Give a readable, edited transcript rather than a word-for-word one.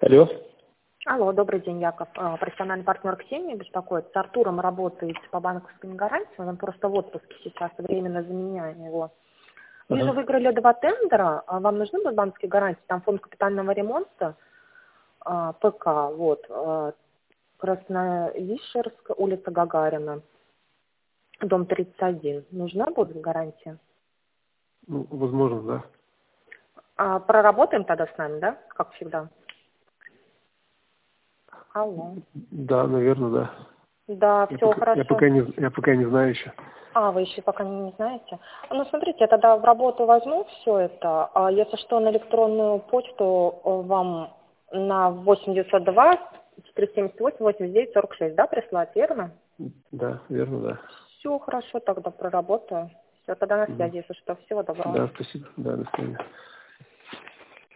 Алло. Алло, добрый день, Яков. Профессиональный партнер Ксения беспокоит. С Артуром работает по банковским гарантиям. Он просто в отпуске сейчас, временно заменяем его. Вы же выиграли 2 тендера. Вам нужны будут банковские гарантии? Там фонд капитального ремонта, ПК, вот, Красновишерск, улица Гагарина, дом 31. Нужна будет гарантия? Ну, возможно, да. Проработаем тогда с нами, да? Как всегда. Алло. Да, наверное, да. Да, все хорошо. Я пока не знаю еще. Вы еще пока не знаете? Ну, смотрите, я тогда в работу возьму все это. Если что, на электронную почту вам на 8902 478 89 46, да, прислать, верно? Да, верно, да. Все хорошо, тогда проработаю. Все, тогда на связи, если что. Всего доброго. Да, спасибо. Да, до свидания.